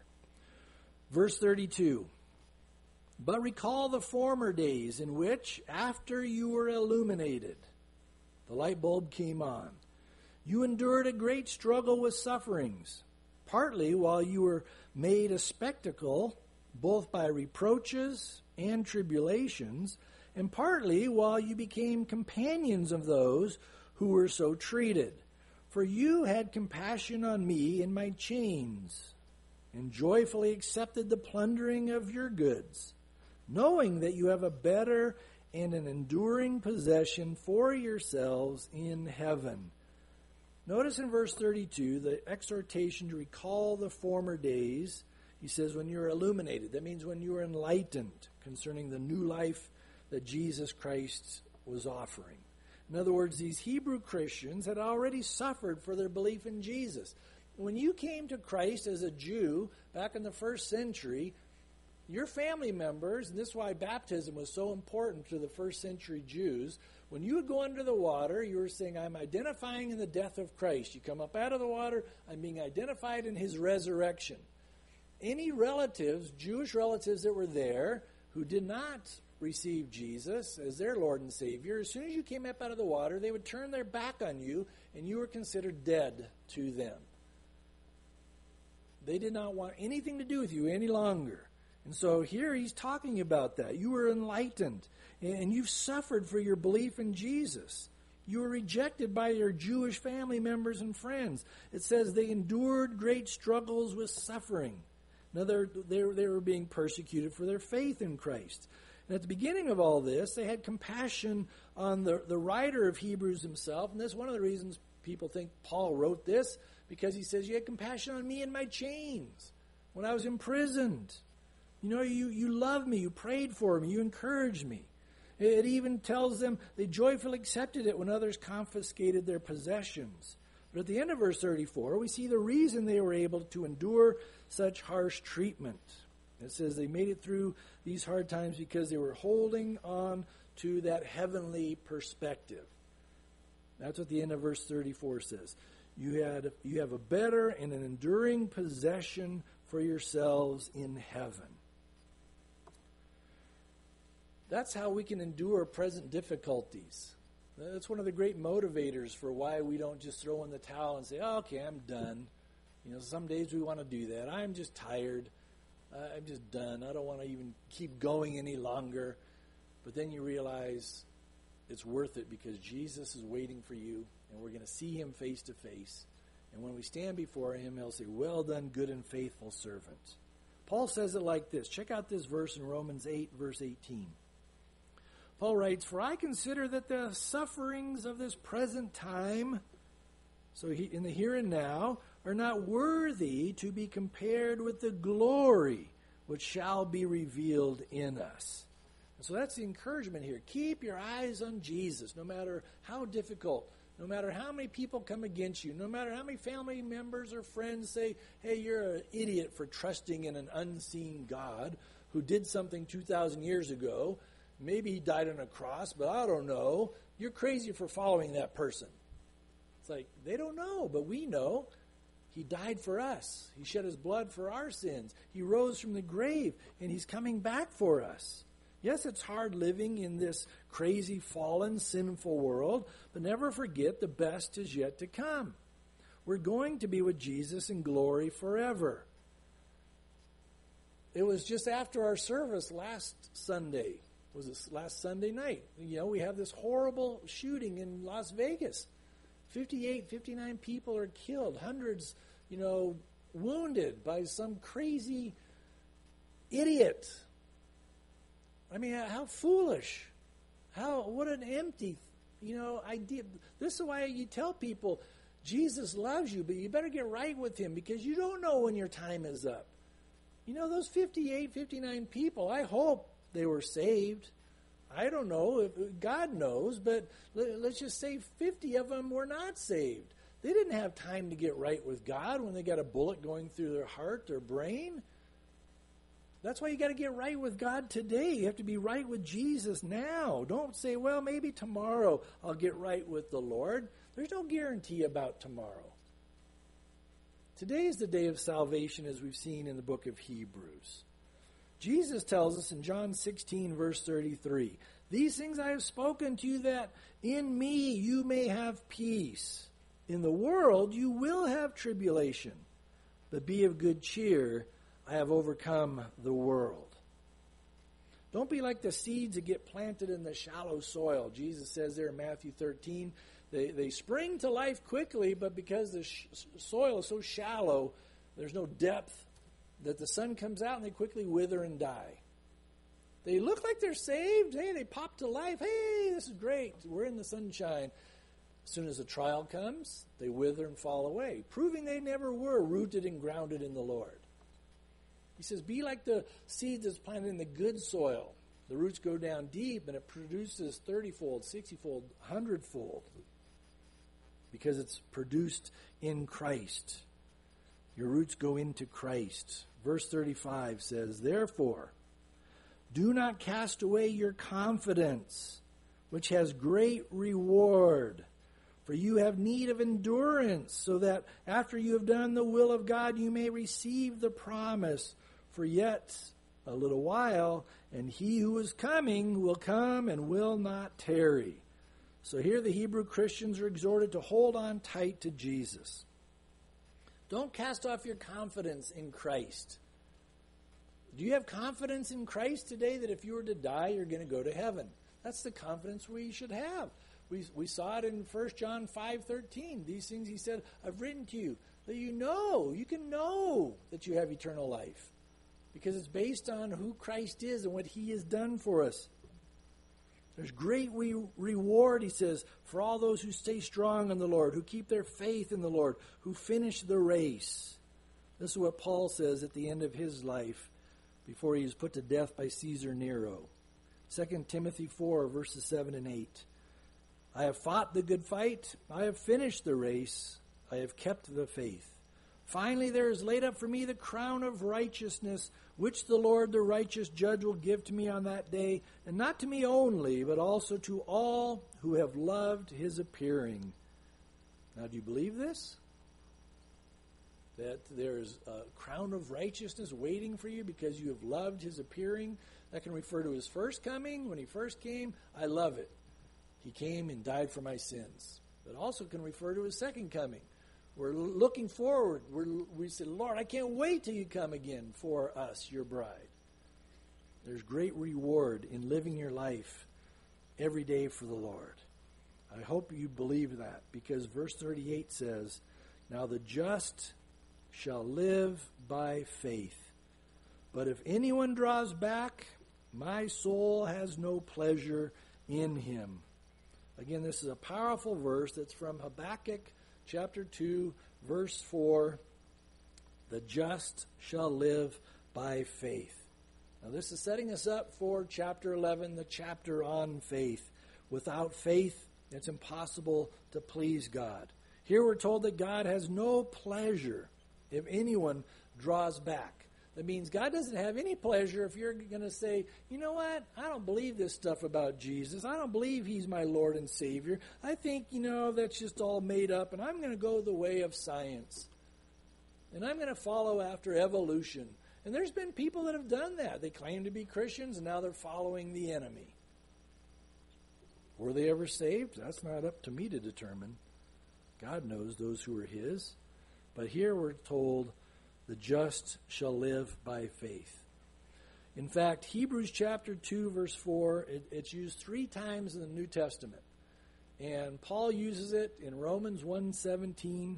Verse 32. "But recall the former days in which, after you were illuminated," the light bulb came on, "you endured a great struggle with sufferings, partly while you were made a spectacle, both by reproaches and tribulations, and partly while you became companions of those who were so treated. For you had compassion on me in my chains, and joyfully accepted the plundering of your goods, knowing that you have a better and an enduring possession for yourselves in heaven. Notice in verse 32 the exhortation to recall the former days. He says when you're illuminated. That means when you are enlightened concerning the new life that Jesus Christ was offering. In other words, these Hebrew Christians had already suffered for their belief in Jesus. When you came to Christ as a Jew back in the first century, your family members, and this is why baptism was so important to the first century Jews, when you would go under the water, you were saying, I'm identifying in the death of Christ. You come up out of the water, I'm being identified in his resurrection. Any relatives, Jewish relatives that were there, who did not receive Jesus as their Lord and Savior, as soon as you came up out of the water, they would turn their back on you, and you were considered dead to them. They did not want anything to do with you any longer. And so here he's talking about that. You were enlightened, and you've suffered for your belief in Jesus. You were rejected by your Jewish family members and friends. It says they endured great struggles with suffering. Now, they were being persecuted for their faith in Christ. And at the beginning of all this, they had compassion on the writer of Hebrews himself. And that's one of the reasons people think Paul wrote this, because he says, you had compassion on me in my chains when I was imprisoned. You know, you loved me, you prayed for me, you encouraged me. It even tells them they joyfully accepted it when others confiscated their possessions. But at the end of verse 34, we see the reason they were able to endure such harsh treatment. It says they made it through these hard times because they were holding on to that heavenly perspective. That's what the end of verse 34 says. You have a better and an enduring possession for yourselves in heaven. That's how we can endure present difficulties. That's one of the great motivators for why we don't just throw in the towel and say, oh, okay, I'm done. You know, some days we want to do that. I'm just tired. I'm just done. I don't want to even keep going any longer. But then you realize it's worth it because Jesus is waiting for you, and we're going to see him face to face. And when we stand before him, he'll say, well done, good and faithful servant. Paul says it like this. Check out this verse in Romans 8, verse 18. Paul writes, for I consider that the sufferings of this present time, so in the here and now, are not worthy to be compared with the glory which shall be revealed in us. And so that's the encouragement here. Keep your eyes on Jesus, no matter how difficult, no matter how many people come against you, no matter how many family members or friends say, hey, you're an idiot for trusting in an unseen God who did something 2,000 years ago. Maybe he died on a cross, but I don't know. You're crazy for following that person. It's like, they don't know, but we know. He died for us. He shed his blood for our sins. He rose from the grave, and he's coming back for us. Yes, it's hard living in this crazy, fallen, sinful world, but never forget the best is yet to come. We're going to be with Jesus in glory forever. It was just after our service last Sunday. Was this last Sunday night? You know, we have this horrible shooting in Las Vegas. 59 people are killed. Hundreds, wounded by some crazy idiot. I mean, how foolish. What an empty, idea. This is why you tell people, Jesus loves you, but you better get right with him because you don't know when your time is up. Those 59 people, I hope they were saved. I don't know. God knows, but let's just say 50 of them were not saved. They didn't have time to get right with God when they got a bullet going through their heart, their brain. That's why you got to get right with God today. You have to be right with Jesus now. Don't say, well, maybe tomorrow I'll get right with the Lord. There's no guarantee about tomorrow. Today is the day of salvation, as we've seen in the book of Hebrews. Jesus tells us in John 16, verse 33, these things I have spoken to you that in me you may have peace. In the world you will have tribulation, but be of good cheer. I have overcome the world. Don't be like the seeds that get planted in the shallow soil. Jesus says there in Matthew 13, they spring to life quickly, but because the soil is so shallow, there's no depth, that the sun comes out and they quickly wither and die. They look like they're saved. Hey, they pop to life. Hey, this is great. We're in the sunshine. As soon as a trial comes, they wither and fall away, proving they never were rooted and grounded in the Lord. He says, be like the seed that's planted in the good soil. The roots go down deep, and it produces 30-fold, 60-fold, 100-fold, because it's produced in Christ. Your roots go into Christ. Verse 35 says, therefore, do not cast away your confidence, which has great reward. For you have need of endurance, so that after you have done the will of God, you may receive the promise. For yet a little while, and he who is coming will come and will not tarry. So here the Hebrew Christians are exhorted to hold on tight to Jesus. Don't cast off your confidence in Christ. Do you have confidence in Christ today that if you were to die, you're going to go to heaven? That's the confidence we should have. We saw it in 1 John 5:13. These things he said, I've written to you, that you can know that you have eternal life. Because it's based on who Christ is and what he has done for us. There's great reward, he says, for all those who stay strong in the Lord, who keep their faith in the Lord, who finish the race. This is what Paul says at the end of his life before he was put to death by Caesar Nero. 2 Timothy 4, verses 7 and 8. I have fought the good fight. I have finished the race. I have kept the faith. Finally, there is laid up for me the crown of righteousness, which the Lord, the righteous judge, will give to me on that day, and not to me only, but also to all who have loved his appearing. Now, do you believe this? That there's a crown of righteousness waiting for you because you have loved his appearing? That can refer to his first coming. When he first came, I love it. He came and died for my sins. But also can refer to his second coming. We're looking forward. We say, Lord, I can't wait till you come again for us, your bride. There's great reward in living your life every day for the Lord. I hope you believe that, because verse 38 says, now the just shall live by faith. But if anyone draws back, my soul has no pleasure in him. Again, this is a powerful verse that's from Habakkuk chapter 2, verse 4. The just shall live by faith. Now this is setting us up for chapter 11, the chapter on faith. Without faith, it's impossible to please God. Here we're told that God has no pleasure if anyone draws back. That means God doesn't have any pleasure if you're going to say, you know what, I don't believe this stuff about Jesus. I don't believe he's my Lord and Savior. I think, that's just all made up, and I'm going to go the way of science. And I'm going to follow after evolution. And there's been people that have done that. They claim to be Christians, and now they're following the enemy. Were they ever saved? That's not up to me to determine. God knows those who are his. But here we're told, the just shall live by faith. In fact, Hebrews chapter 2, verse 4, it's used 3 times in the New Testament. And Paul uses it in Romans 1:17.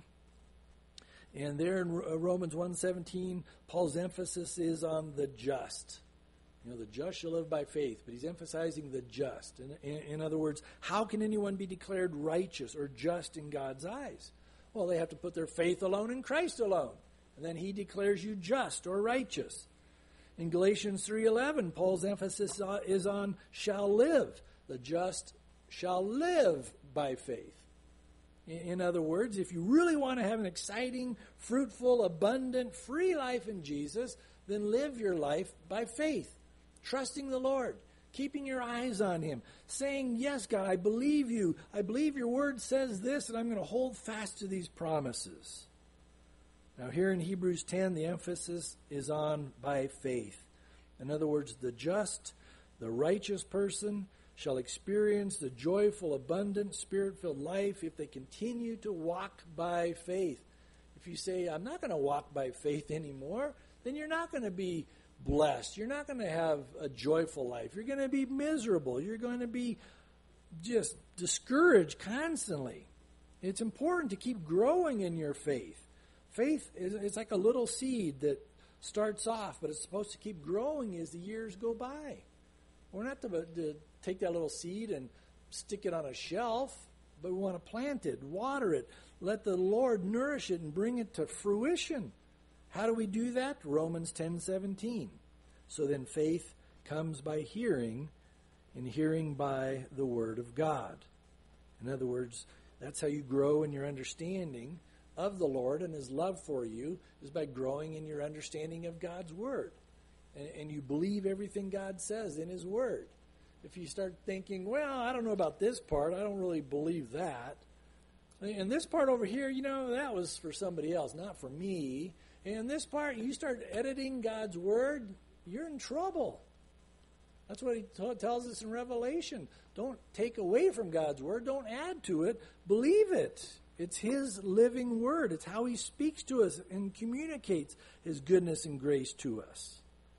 And there in Romans 1:17, Paul's emphasis is on the just. The just shall live by faith, but he's emphasizing the just. In other words, how can anyone be declared righteous or just in God's eyes? Well, they have to put their faith alone in Christ alone. And then he declares you just or righteous. In Galatians 3:11, Paul's emphasis is on shall live. The just shall live by faith. In other words, if you really want to have an exciting, fruitful, abundant, free life in Jesus, then live your life by faith, trusting the Lord, keeping your eyes on him, saying, yes, God, I believe you. I believe your word says this, and I'm going to hold fast to these promises. Now here in Hebrews 10, the emphasis is on by faith. In other words, the just, the righteous person shall experience the joyful, abundant, spirit-filled life if they continue to walk by faith. If you say, I'm not going to walk by faith anymore, then you're not going to be blessed. You're not going to have a joyful life. You're going to be miserable. You're going to be just discouraged constantly. It's important to keep growing in your faith. Faith is like a little seed that starts off, but it's supposed to keep growing as the years go by. We're not to take that little seed and stick it on a shelf, but we want to plant it, water it, let the Lord nourish it and bring it to fruition. How do we do that? Romans 10:17. So then faith comes by hearing, and hearing by the Word of God. In other words, that's how you grow in your understanding of the Lord and His love for you, is by growing in your understanding of God's Word. And you believe everything God says in His Word. If you start thinking, well, I don't know about this part, I don't really believe that. And this part over here, that was for somebody else, not for me. And this part, you start editing God's Word, you're in trouble. That's what He tells us in Revelation. Don't take away from God's Word. Don't add to it. Believe it. It's His living Word. It's how He speaks to us and communicates His goodness and grace to us.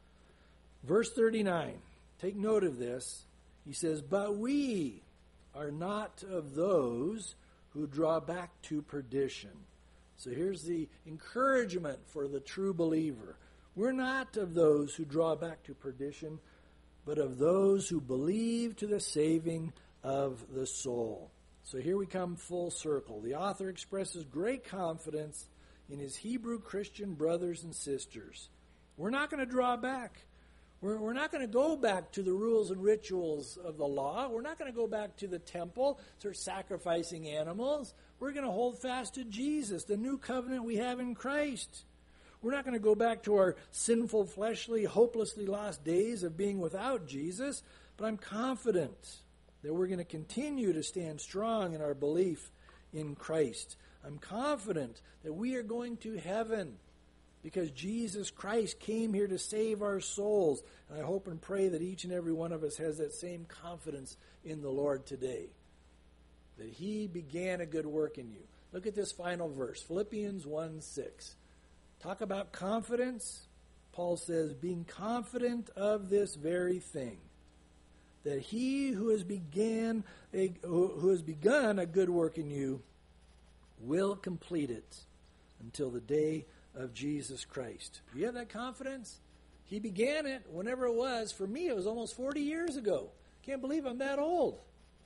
Verse 39. Take note of this. He says, but we are not of those who draw back to perdition. So here's the encouragement for the true believer. We're not of those who draw back to perdition, but of those who believe to the saving of the soul. So here we come full circle. The author expresses great confidence in his Hebrew Christian brothers and sisters. We're not going to draw back. We're not going to go back to the rules and rituals of the law. We're not going to go back to the temple, start sacrificing animals. We're going to hold fast to Jesus, the new covenant we have in Christ. We're not going to go back to our sinful, fleshly, hopelessly lost days of being without Jesus, but I'm confident that we're going to continue to stand strong in our belief in Christ. I'm confident that we are going to heaven because Jesus Christ came here to save our souls. And I hope and pray that each and every one of us has that same confidence in the Lord today, that He began a good work in you. Look at this final verse, Philippians 1:6. Talk about confidence. Paul says, being confident of this very thing, that He who has begun a good work in you will complete it until the day of Jesus Christ. Do you have that confidence? He began it whenever it was. For me, it was almost 40 years ago. Can't believe I'm that old.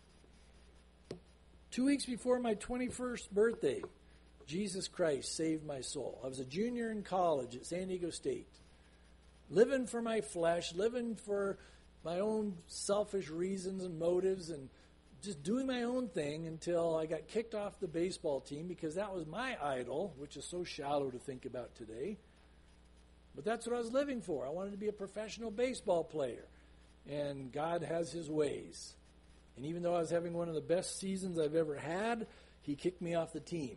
2 weeks before my 21st birthday, Jesus Christ saved my soul. I was a junior in college at San Diego State, living for my flesh, living for my own selfish reasons and motives, and just doing my own thing until I got kicked off the baseball team because that was my idol, which is so shallow to think about today. But that's what I was living for. I wanted to be a professional baseball player. And God has His ways. And even though I was having one of the best seasons I've ever had, He kicked me off the team.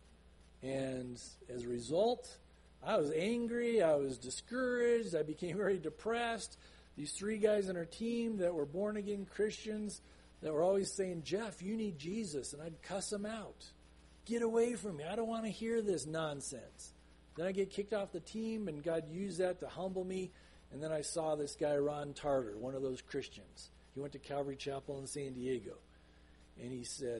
And as a result, I was angry, I was discouraged, I became very depressed. These 3 guys on our team that were born-again Christians that were always saying, Jeff, you need Jesus. And I'd cuss them out. Get away from me. I don't want to hear this nonsense. Then I get kicked off the team, and God used that to humble me. And then I saw this guy, Ron Tarter, one of those Christians. He went to Calvary Chapel in San Diego. And he said,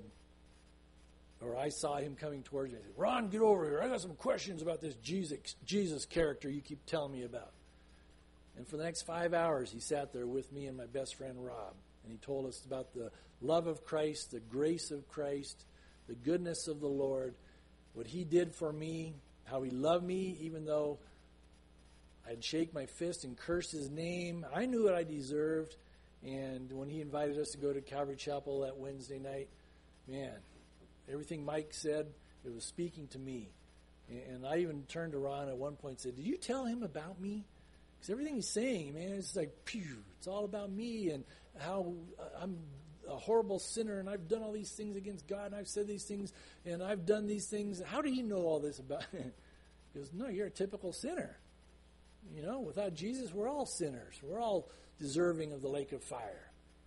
or I saw him coming towards me. I said, Ron, get over here. I got some questions about this Jesus character you keep telling me about. And for the next 5 hours, he sat there with me and my best friend, Rob. And he told us about the love of Christ, the grace of Christ, the goodness of the Lord, what He did for me, how He loved me, even though I'd shake my fist and curse His name. I knew what I deserved. And when he invited us to go to Calvary Chapel that Wednesday night, man, everything Mike said, it was speaking to me. And I even turned to Ron at one point and said, did you tell him about me? Because everything he's saying, man, it's like, pew, it's all about me and how I'm a horrible sinner and I've done all these things against God and I've said these things and I've done these things. How do you know all this about it? He goes, no, you're a typical sinner. Without Jesus, we're all sinners. We're all deserving of the lake of fire.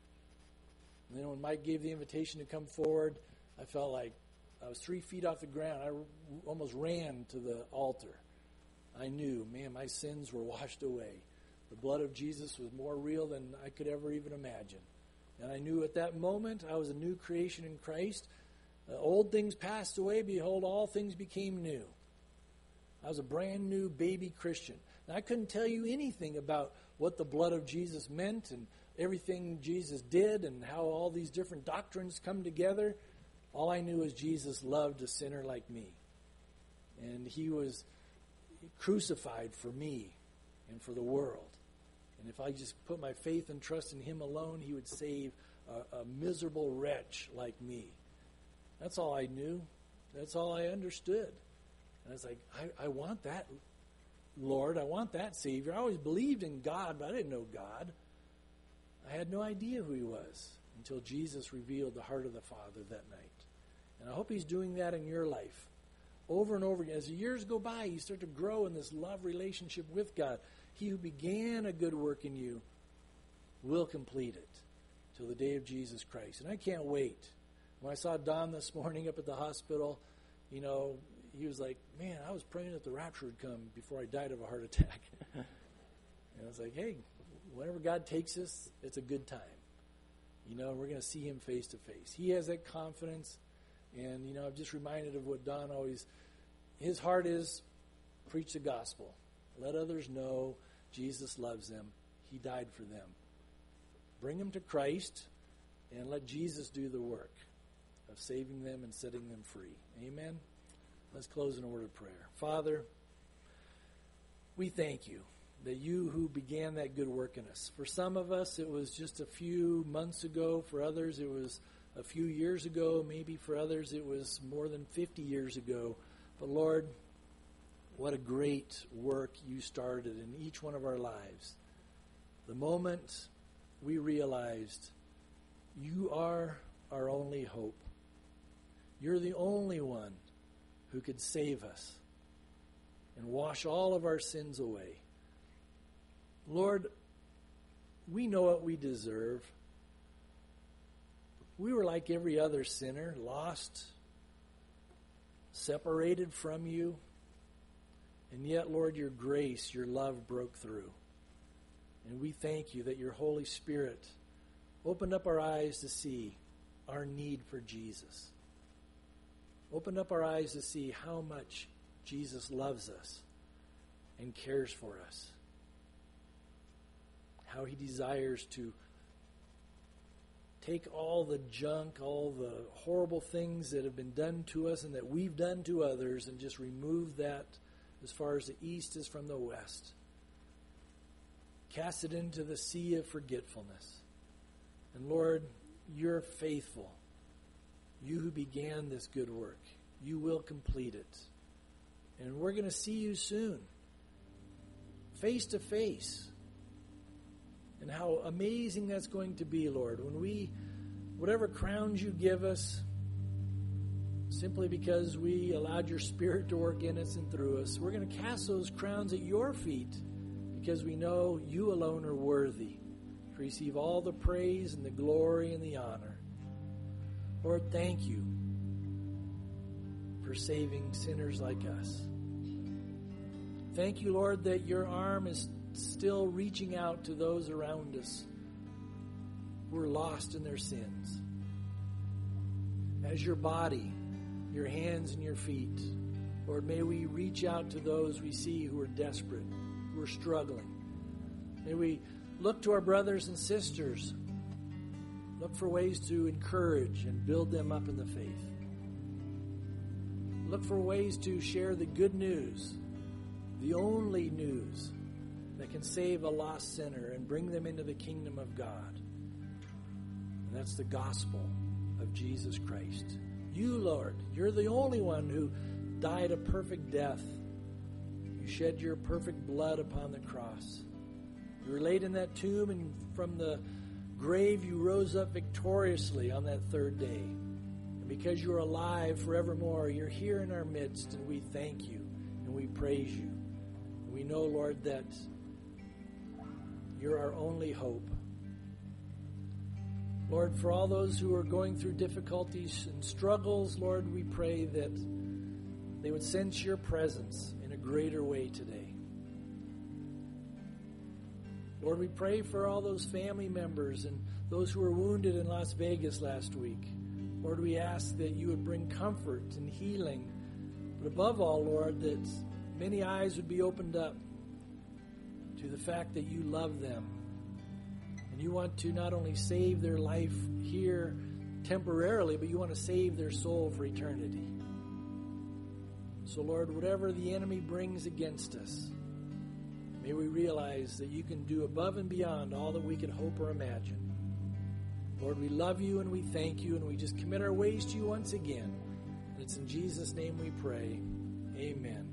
And then when Mike gave the invitation to come forward, I felt like I was 3 feet off the ground. I almost ran to the altar. I knew, man, my sins were washed away. The blood of Jesus was more real than I could ever even imagine. And I knew at that moment I was a new creation in Christ. Old things passed away. Behold, all things became new. I was a brand new baby Christian. And I couldn't tell you anything about what the blood of Jesus meant and everything Jesus did and how all these different doctrines come together. All I knew is Jesus loved a sinner like me. And he was crucified for me and for the world. And if I just put my faith and trust in him alone, he would save a miserable wretch like me. That's all I knew. That's all I understood. And I was like, I want that, Lord. I want that Savior. I always believed in God, but I didn't know God. I had no idea who he was until Jesus revealed the heart of the Father that night. And I hope he's doing that in your life. Over and over again. As the years go by, you start to grow in this love relationship with God. He who began a good work in you will complete it till the day of Jesus Christ. And I can't wait. When I saw Don this morning up at the hospital, he was like, man, I was praying that the rapture would come before I died of a heart attack. And I was like, hey, whenever God takes us, it's a good time. We're going to see him face to face. He has that confidence. And, I'm just reminded of what Don always, his heart is, preach the gospel. Let others know Jesus loves them. He died for them. Bring them to Christ and let Jesus do the work of saving them and setting them free. Amen? Let's close in a word of prayer. Father, we thank you that you who began that good work in us. For some of us, it was just a few months ago. For others, it was a few years ago. Maybe for others, it was more than 50 years ago. But Lord, what a great work you started in each one of our lives. The moment we realized you are our only hope. You're the only one who could save us and wash all of our sins away. Lord, we know what we deserve. We were like every other sinner, lost, separated from you. And yet, Lord, your grace, your love broke through. And we thank you that your Holy Spirit opened up our eyes to see our need for Jesus. Opened up our eyes to see how much Jesus loves us and cares for us. How he desires to take all the junk, all the horrible things that have been done to us and that we've done to others and just remove that as far as the east is from the west. Cast it into the sea of forgetfulness. And Lord, you're faithful. You who began this good work, you will complete it. And we're going to see you soon, face to face. And how amazing that's going to be, Lord, when whatever crowns you give us, simply because we allowed your Spirit to work in us and through us, we're going to cast those crowns at your feet because we know you alone are worthy to receive all the praise and the glory and the honor. Lord, thank you for saving sinners like us. Thank you, Lord, that your arm is still reaching out to those around us who are lost in their sins. As your body, your hands and your feet, Lord, may we reach out to those we see who are desperate, who are struggling. May we look to our brothers and sisters, look for ways to encourage and build them up in the faith. Look for ways to share the good news, the only news that can save a lost sinner and bring them into the kingdom of God. And that's the gospel of Jesus Christ. You, Lord, you're the only one who died a perfect death. You shed your perfect blood upon the cross. You were laid in that tomb, and from the grave you rose up victoriously on that third day. And because you're alive forevermore, you're here in our midst, and we thank you and we praise you. And we know, Lord, that you're our only hope. Lord, for all those who are going through difficulties and struggles, Lord, we pray that they would sense your presence in a greater way today. Lord, we pray for all those family members and those who were wounded in Las Vegas last week. Lord, we ask that you would bring comfort and healing. But above all, Lord, that many eyes would be opened up to the fact that you love them And you want to not only save their life here temporarily, but you want to save their soul for eternity. So, Lord, whatever the enemy brings against us, may we realize that you can do above and beyond all that we could hope or imagine. Lord, we love you and we thank you, and we just commit our ways to you once again. And it's in Jesus' name we pray. Amen.